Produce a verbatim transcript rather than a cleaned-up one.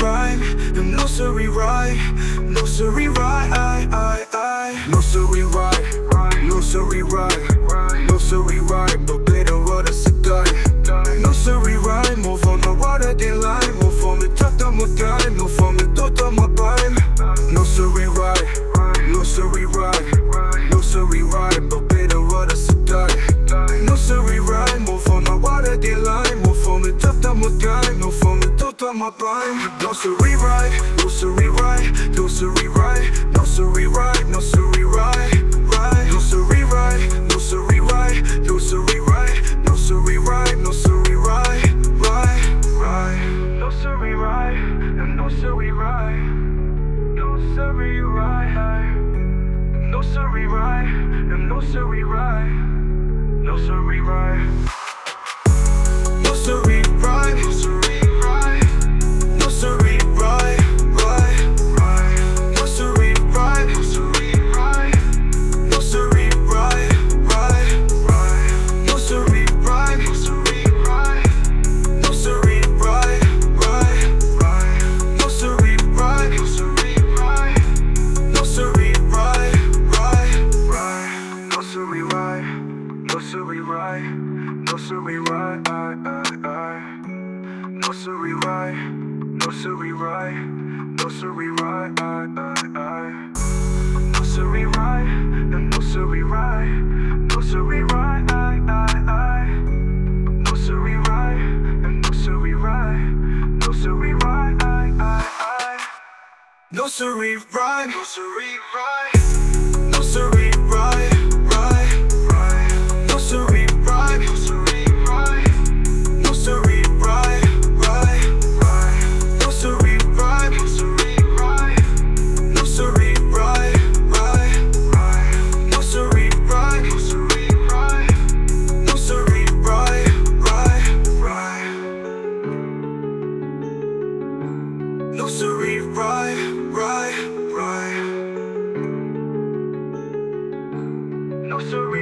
rhyme, and no sorry rhyme, no sorry rhyme, I, I, I. No sorry rhyme, no sorry rhyme, no sorry rhyme, but better what I said die. No sorry rhyme, move on the water they line, move on the top of my time, move on the top of my time. No sorry rhyme, no sorry rhyme, no sorry rhyme, but better what I said die. No sorry rhyme, move on the water they line, move on the top of my time, move on the top of my time. No sorry rhyme, no sorry rhyme, no sorry rhyme, no sorry rhyme, no sorry rhyme, rhyme. No sorry rhyme, no sorry rhyme, no sorry rhyme, no sorry rhyme, no sorry rhyme, rhyme, rhyme. No sorry rhyme, and no sorry rhyme, no sorry rhyme, no sorry rhyme, and no sorry rhyme, no sorry rhyme. No sorry rhyme, no sorry rhyme, no sorry rhyme, rhyme, rhyme. No sorry rhyme, no sorry rhyme, no sorry rhyme, rhyme, rhyme. No sorry rhyme, no sorry rhyme, no sorry rhyme, rhyme, rhyme. No sorry rhyme, no sorry rhyme, no sorry rhyme, rhyme, rhyme. No sorry rhyme, no sorry rhyme, no sorry rhyme, I, I, I. No sorry rhyme, no sorry rhyme, no sorry rhyme, I, I, I. No sorry rhyme, and no sorry rhyme, no sorry rhyme, I, I, I. No sorry rhyme, and no sorry rhyme, no sorry rhyme, I, I, I. No sorry rhyme, no sorry rhyme, no sorry rhyme, rhyme, rhyme. No sorry rhyme, no sorry rhyme, no sorry rhyme, rhyme, rhyme. No sorry rhyme, no sorry rhyme, no sorry rhyme, rhyme, rhyme. No sorry rhyme, no sorry rhyme, no sorry rhyme, rhyme, rhyme. No sorry rhyme, rhyme, rhyme. No sorry